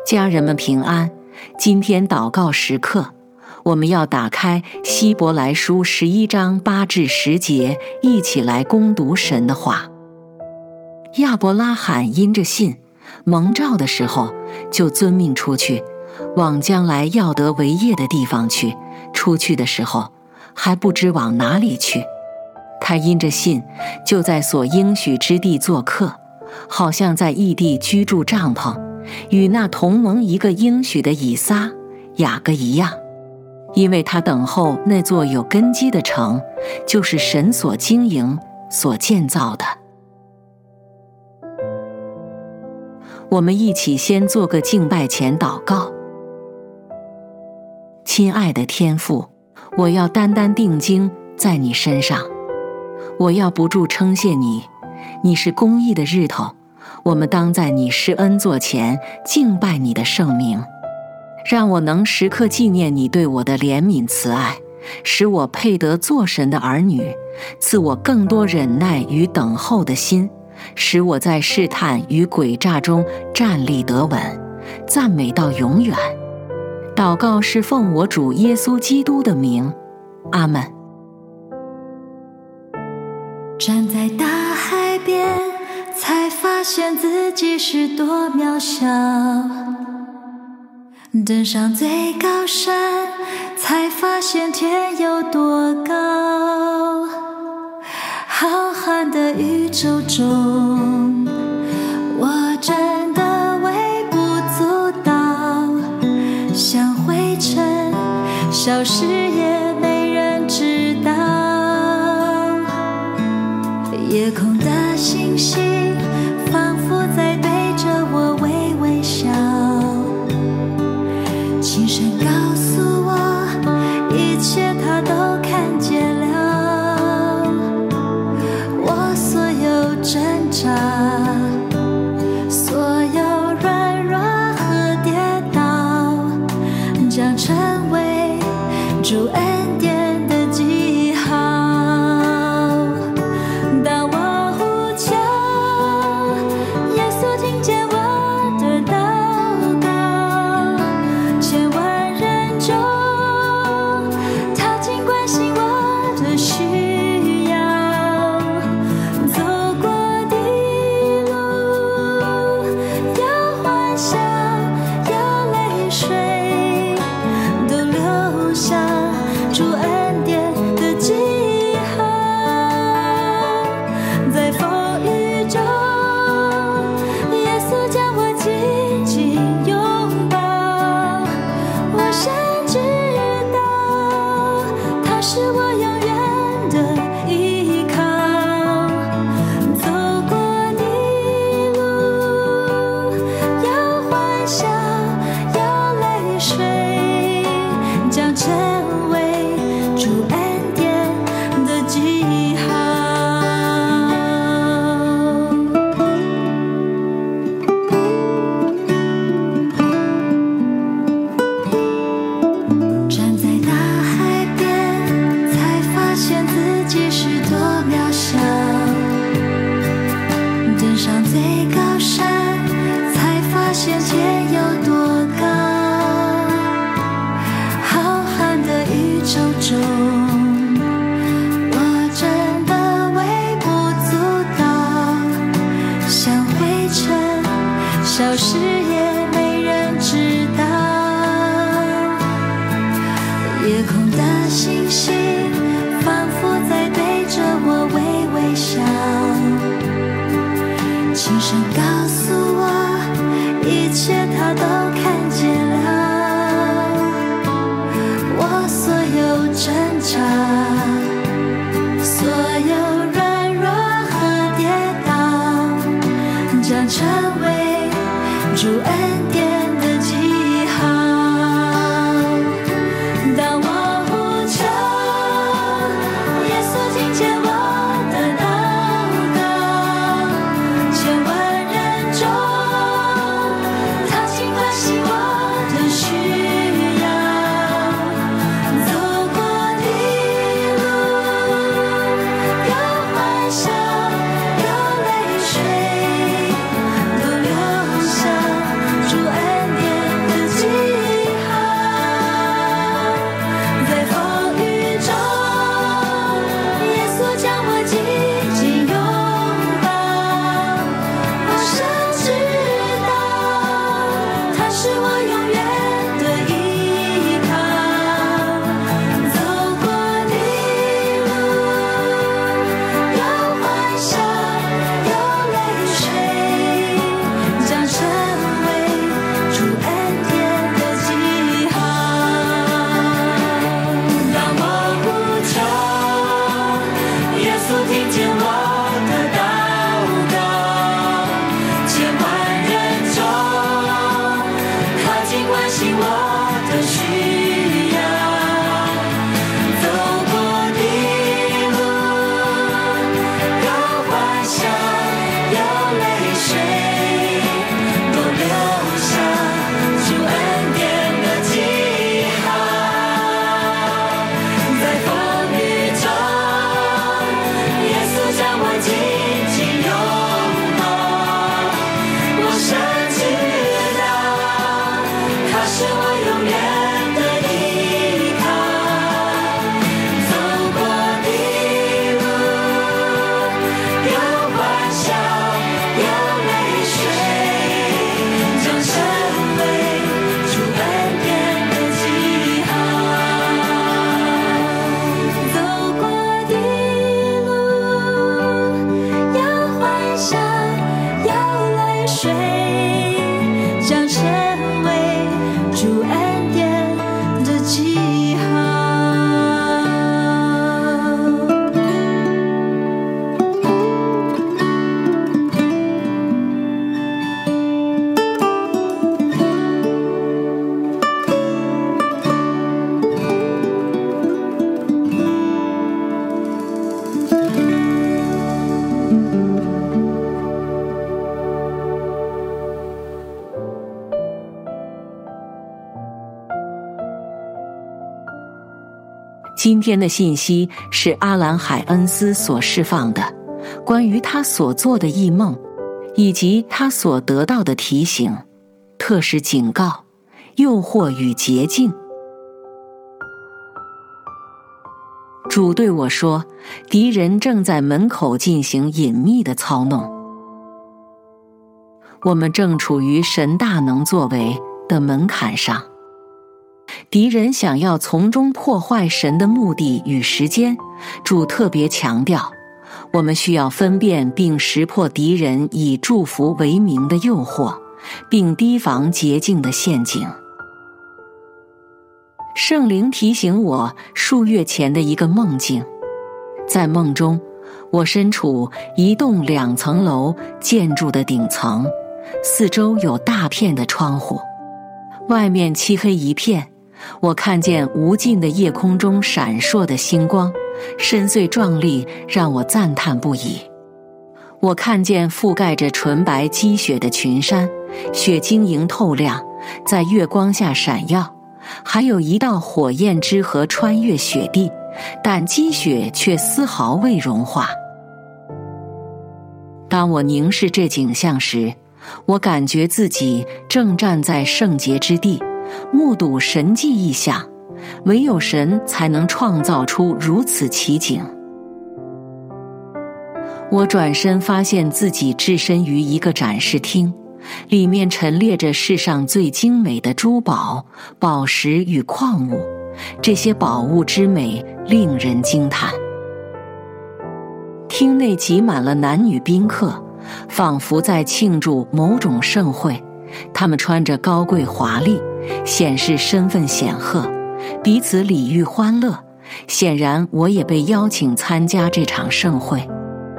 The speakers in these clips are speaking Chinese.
家人们平安，今天祷告时刻，我们要打开希伯来书11章8至10节，一起来攻读神的话。亚伯拉罕因着信，蒙召的时候，就遵命出去，往将来要得为业的地方去。出去的时候，还不知往哪里去。他因着信，就在所应许之地做客，好像在异地居住帐篷，与那同蒙一个应许的以撒、雅各一样。因为他等候那座有根基的城，就是神所经营、所建造的。我们一起先做个敬拜前祷告。亲爱的天父，我要单单定睛在你身上，我要不住称谢你，你是公义的日头，我们当在你施恩座前敬拜你的圣名。让我能时刻纪念你对我的怜悯慈爱，使我配得做神的儿女，赐我更多忍耐与等候的心，使我在试探与诡诈中站立得稳，赞美到永远。祷告是奉我主耶稣基督的名，阿们。 站在大海边，才发现自己是多渺小，登上最高山，才发现天有多高。浩瀚的宇宙中，我真的微不足道，像灰尘消失也没人知道。夜空的星星仿佛在对着我微微笑，轻声告诉我，一切他都看见了。我所有挣扎，所有软弱和跌倒，将成为主恩典的记号。当我呼求，耶稣听见我的祷告，千万人中，他尽关心我的需要。走过的路，有欢笑，有泪水，都留下主恩典的记号。在风雨中，耶稣将我紧紧拥抱，我深知道他是我永远的依靠。走过的路，有欢笑，有泪水，将成为主恩典的记号。站在大海边，才发现自己是多渺小，登上最高山，才发现天有多高。浩瀚的宇宙中，我真的微不足道，像灰尘消失也没人知道。夜空的星星仿佛在对着我微微笑，轻声告诉我，一切他都看见了。我所有挣扎，所有软弱和跌倒，将成为主恩典的记号。当我呼求，耶稣听见我的祷告，千万人中，他尽关心我的需要。走过的路，有欢笑，有泪水，都留下主今天的信息是阿兰·海恩斯所释放的，关于他所做的异梦，以及他所得到的提醒，特是警告、诱惑与捷径。主对我说，敌人正在门口进行隐秘的操弄。我们正处于神大能作为的门槛上，敌人想要从中破坏神的目的与时间。主特别强调，我们需要分辨并识破敌人以祝福为名的诱惑，并提防捷径的陷阱。圣灵提醒我数月前的一个梦境，在梦中，我身处一栋2层楼建筑的顶层，四周有大片的窗户，外面漆黑一片。我看见无尽的夜空中闪烁的星光，深邃壮丽，让我赞叹不已。我看见覆盖着纯白积雪的群山，雪晶莹透亮，在月光下闪耀，还有一道火焰之河穿越雪地，但积雪却丝毫未融化。当我凝视这景象时，我感觉自己正站在圣洁之地，目睹神迹异象，唯有神才能创造出如此奇景。我转身发现自己置身于一个展示厅，里面陈列着世上最精美的珠宝、宝石与矿物，这些宝物之美令人惊叹。厅内挤满了男女宾客，仿佛在庆祝某种盛会。他们穿着高贵华丽，显示身份显赫，彼此礼遇欢乐。显然我也被邀请参加这场盛会。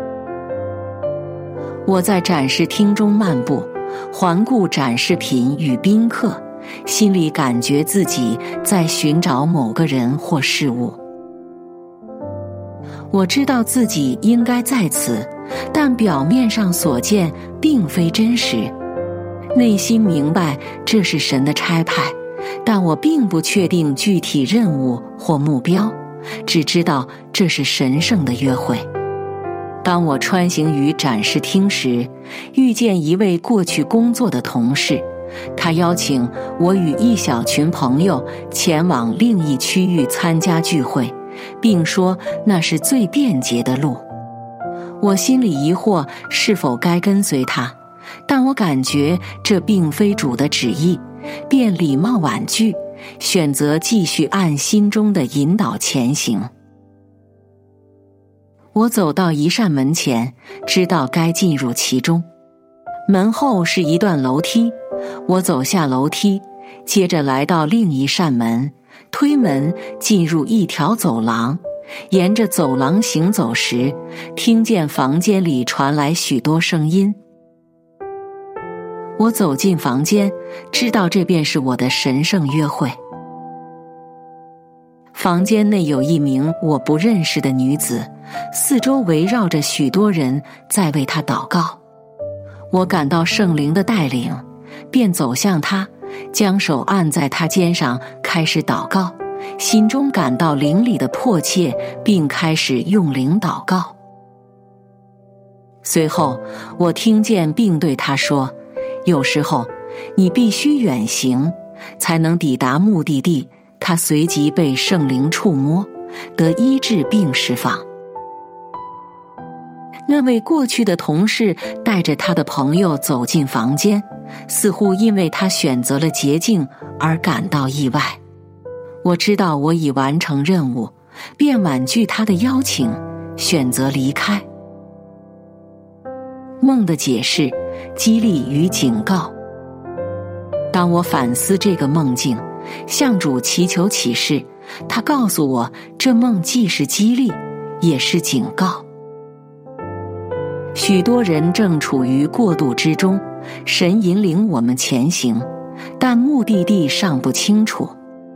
我在展示厅中漫步，环顾展示品与宾客，心里感觉自己在寻找某个人或事物。我知道自己应该在此，但表面上所见并非真实。内心明白这是神的差派，但我并不确定具体任务或目标，只知道这是神圣的约会。当我穿行于展示厅时，遇见一位过去工作的同事，他邀请我与一小群朋友前往另一区域参加聚会，并说那是最便捷的路。我心里疑惑是否该跟随他，但我感觉这并非主的旨意，便礼貌婉拒，选择继续按心中的引导前行。我走到一扇门前，知道该进入其中。门后是一段楼梯，我走下楼梯，接着来到另一扇门，推门进入一条走廊。沿着走廊行走时，听见房间里传来许多声音。我走进房间，知道这便是我的神圣约会。房间内有一名我不认识的女子，四周围绕着许多人在为她祷告。我感到圣灵的带领，便走向她，将手按在她肩上，开始祷告，心中感到灵里的迫切，并开始用灵祷告。随后我听见并对她说，有时候你必须远行才能抵达目的地。他随即被圣灵触摸，得医治并释放。那位过去的同事带着他的朋友走进房间，似乎因为他选择了捷径而感到意外。我知道我已完成任务，便婉拒他的邀请，选择离开。梦的解释、激励与警告。当我反思这个梦境，向主祈求启示，他告诉我，这梦既是激励，也是警告。许多人正处于过渡之中，神引领我们前行，但目的地尚不清楚。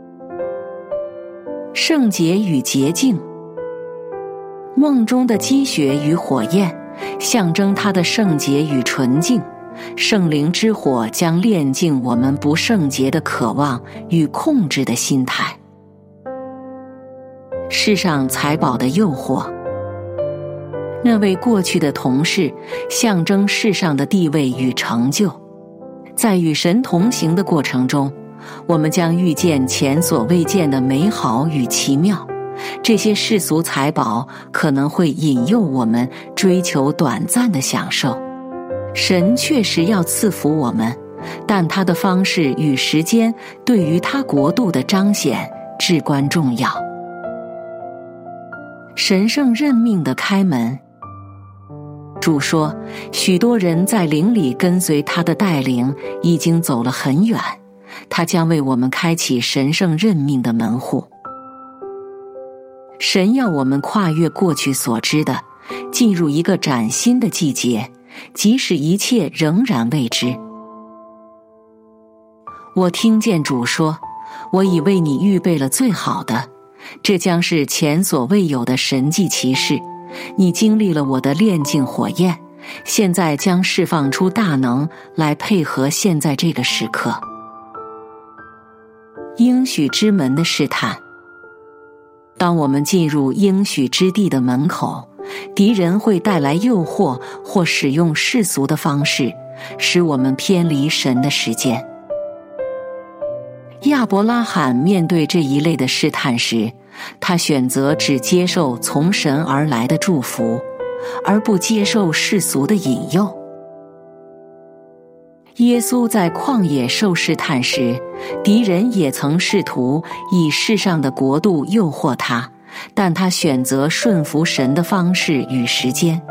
圣洁与洁净。梦中的积雪与火焰，象征它的圣洁与纯净。圣灵之火将炼净我们不圣洁的渴望与控制的心态。 世上财宝的诱惑。那位过去的同事象征世上的地位与成就，在与神同行的过程中，我们将遇见前所未见的美好与奇妙。这些世俗财宝可能会引诱我们追求短暂的享受。神确实要赐福我们，但他的方式与时间对于他国度的彰显至关重要。神圣任命的开门。主说，许多人在灵里跟随他的带领已经走了很远，他将为我们开启神圣任命的门户。神要我们跨越过去所知的，进入一个崭新的季节，即使一切仍然未知。我听见主说，我已为你预备了最好的，这将是前所未有的神迹奇事。你经历了我的炼净火焰，现在将释放出大能来配合现在这个时刻。应许之门的试探。当我们进入应许之地的门口，敌人会带来诱惑或使用世俗的方式，使我们偏离神的时间。亚伯拉罕面对这一类的试探时，他选择只接受从神而来的祝福，而不接受世俗的引诱。耶稣在旷野受试探时，敌人也曾试图以世上的国度诱惑他，但他选择顺服神的方式与时间。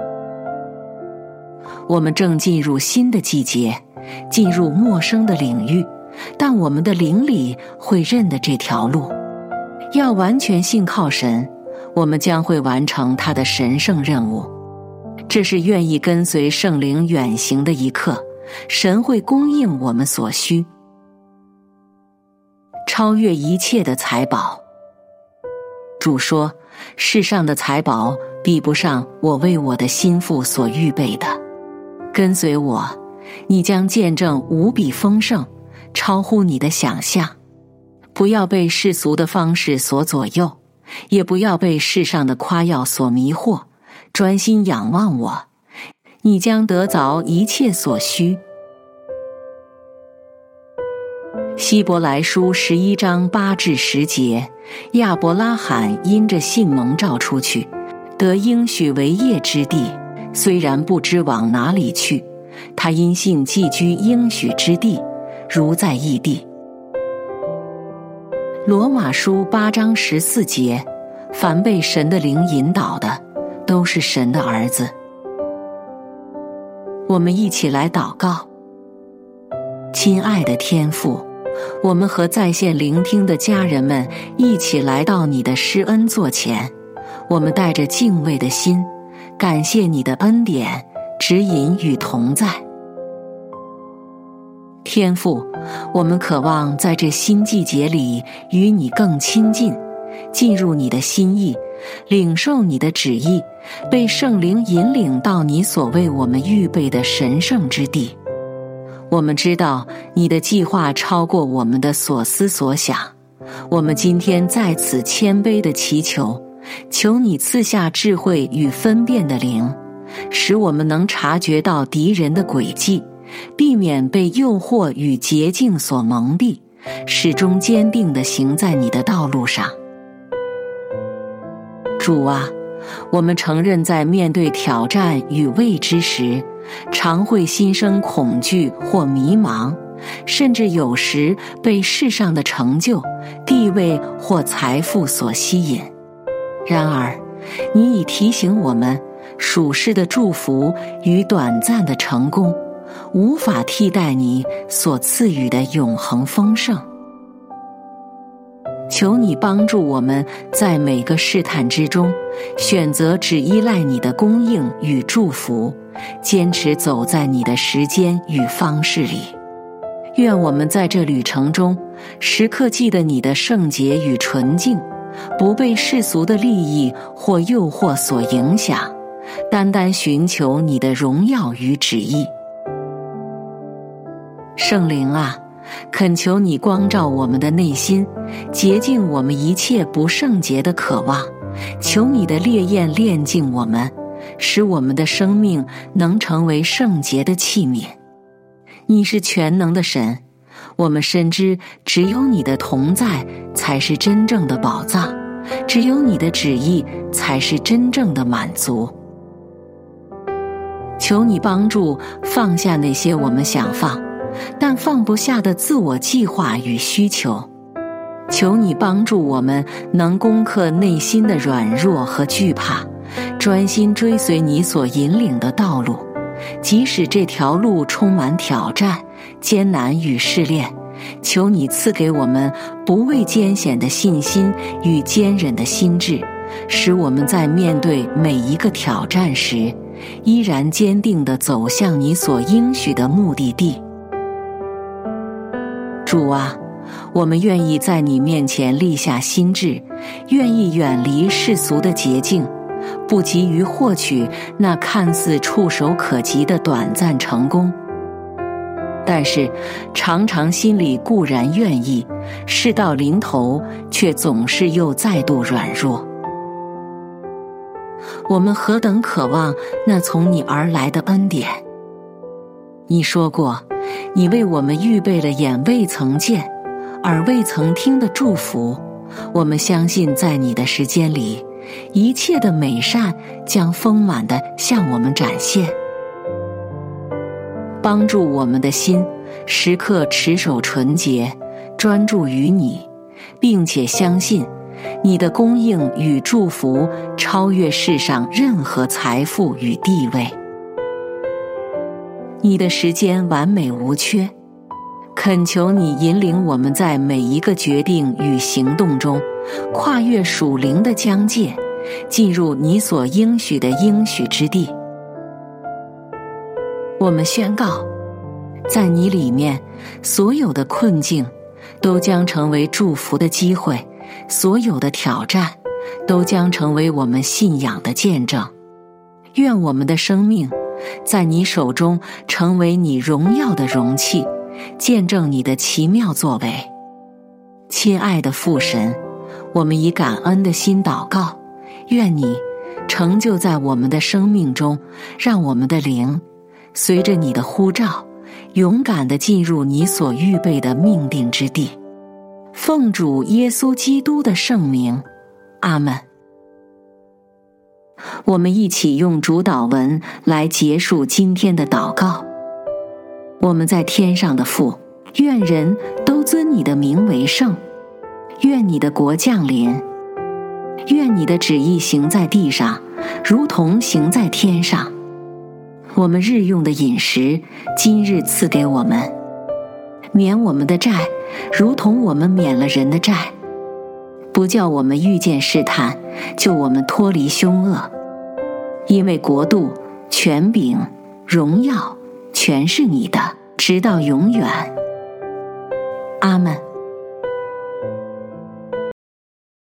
我们正进入新的季节，进入陌生的领域，但我们的灵里会认得这条路。要完全信靠神，我们将会完成他的神圣任务。这是愿意跟随圣灵远行的一刻，神会供应我们所需。超越一切的财宝。主说，世上的财宝比不上我为我的心腹所预备的。跟随我，你将见证无比丰盛，超乎你的想象。不要被世俗的方式所左右，也不要被世上的夸耀所迷惑，专心仰望我，你将得着一切所需。希伯来书11章8至10节，亚伯拉罕因着信蒙召出去，得应许为业之地，虽然不知往哪里去，他因信寄居应许之地，如在异地。罗马书8章14节，凡被神的灵引导的，都是神的儿子。我们一起来祷告。亲爱的天父，我们和在线聆听的家人们一起来到你的施恩座前，我们带着敬畏的心，感谢你的恩典、指引与同在。天父，我们渴望在这新季节里与你更亲近，进入你的心意，领受你的旨意，被圣灵引领到你所为我们预备的神圣之地。我们知道你的计划超过我们的所思所想，我们今天在此谦卑地祈求，求你赐下智慧与分辨的灵，使我们能察觉到敌人的诡计，避免被诱惑与捷径所蒙蔽，始终坚定地行在你的道路上。主啊，我们承认在面对挑战与未知时，常会心生恐惧或迷茫，甚至有时被世上的成就、地位或财富所吸引。然而，你已提醒我们，属世的祝福与短暂的成功，无法替代你所赐予的永恒丰盛。求你帮助我们在每个试探之中，选择只依赖你的供应与祝福，坚持走在你的时间与方式里。愿我们在这旅程中，时刻记得你的圣洁与纯净，不被世俗的利益或诱惑所影响，单单寻求你的荣耀与旨意。圣灵啊， 恳求你光照我们的内心，洁净我们一切不圣洁的渴望，求你的烈焰炼净我们，使我们的生命能成为圣洁的器皿。你是全能的神，我们深知只有你的同在才是真正的宝藏，只有你的旨意才是真正的满足。求你帮助放下那些我们想放但放不下的自我计划与需求，求你帮助我们能攻克内心的软弱和惧怕，专心追随你所引领的道路，即使这条路充满挑战、艰难与试炼，求你赐给我们不畏艰险的信心与坚韧的心志，使我们在面对每一个挑战时，依然坚定地走向你所应许的目的地。主啊，我们愿意在你面前立下心志，愿意远离世俗的捷径，不急于获取那看似触手可及的短暂成功，但是常常心里固然愿意，事到临头却总是又再度软弱。我们何等渴望那从你而来的恩典！你说过，你为我们预备了眼未曾见、耳未曾听的祝福，我们相信在你的时间里，一切的美善将丰满地向我们展现。帮助我们的心时刻持守纯洁，专注于你，并且相信你的供应与祝福超越世上任何财富与地位。你的时间完美无缺，恳求你引领我们在每一个决定与行动中，跨越属灵的疆界，进入你所应许的应许之地。我们宣告，在你里面，所有的困境都将成为祝福的机会，所有的挑战都将成为我们信仰的见证。愿我们的生命在你手中成为你荣耀的容器，见证你的奇妙作为。亲爱的父神，我们以感恩的心祷告，愿你成就在我们的生命中，让我们的灵随着你的呼召，勇敢地进入你所预备的命定之地。奉主耶稣基督的圣名，阿们。我们一起用主祷文来结束今天的祷告。我们在天上的父，愿人都尊你的名为圣，愿你的国降临，愿你的旨意行在地上，如同行在天上。我们日用的饮食，今日赐给我们，免我们的债，如同我们免了人的债，不叫我们遇见试探，救我们脱离凶恶。因为国度、权柄、荣耀，全是你的，直到永远。阿们。